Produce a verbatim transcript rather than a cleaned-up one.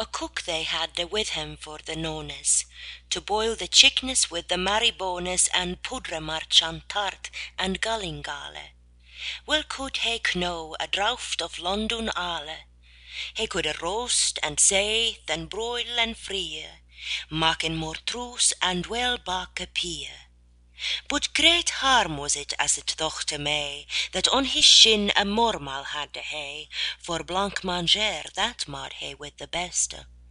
A cook they had with him for the nonnes, to boil the chickens with the marrowbones and poudre marchand tart and gallingale. Well could he know a draught of London ale. He could roast and seethe and broil and frie, maken more troos and well bake pie. But great harm was it, as it dochte mij, that on his shin a mormal hadde he, for blanc manger that maad he with the beste.